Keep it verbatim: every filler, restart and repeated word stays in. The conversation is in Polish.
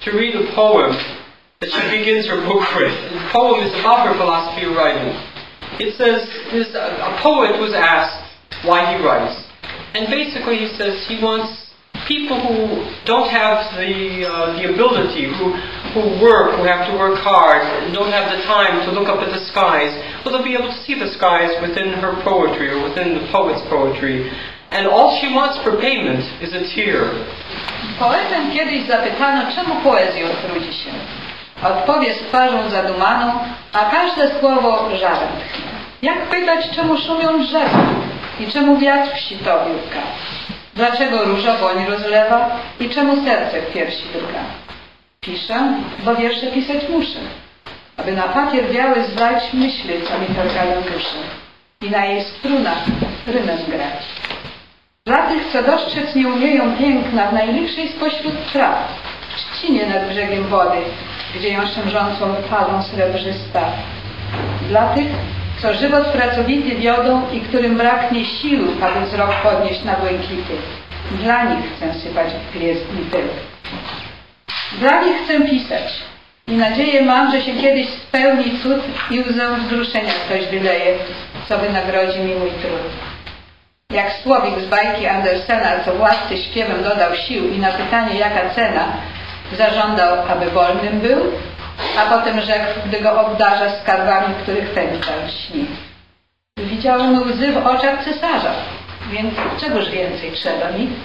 to read a poem that she begins her book with. The poem is about her philosophy of writing. It says, this, a poet was asked why he writes. And basically he says he wants people who don't have the uh, the ability, who who work, who have to work hard, and don't have the time to look up at the skies, well, they'll be able to see the skies within her poetry or within the poet's poetry. And all she wants for payment is a tear. Poetę kiedyś zapytano, czemu poezją trudzi się. Odpowie z twarzą zadumaną, a każde słowo żarem tchnie. Jak pytać, czemu szumią drzewa i czemu wiatr w sitowiu tka? Dlaczego róża woń rozlewa i czemu serce w piersi drga? Piszę, bo wiersze pisać muszę, aby na papier biały zdać myśli, co mi targają duszę i na jej strunach rymem grać. Dla tych, co dostrzec nie umieją piękna w najliczszej spośród traw, w trzcinie nad brzegiem wody, gdzie ją szemrzącą falą srebrzysta. Dla tych, co żywot pracowity wiodą i którym braknie sił, aby wzrok podnieść na błękity. Dla nich chcę sypać w gwiezdny pył. Dla nich chcę pisać i nadzieję mam, że się kiedyś spełni cud i łzę wzruszenia ktoś wyleje, co wynagrodzi mi mój trud. Jak słowik z bajki Andersena, co władcy śpiewem dodał sił i na pytanie jaka cena, zażądał, aby wolnym był, a potem rzekł, gdy go obdarza skarbami, których pękał śni. Widziałem łzy w oczach cesarza, więc czegoż więcej trzeba mi?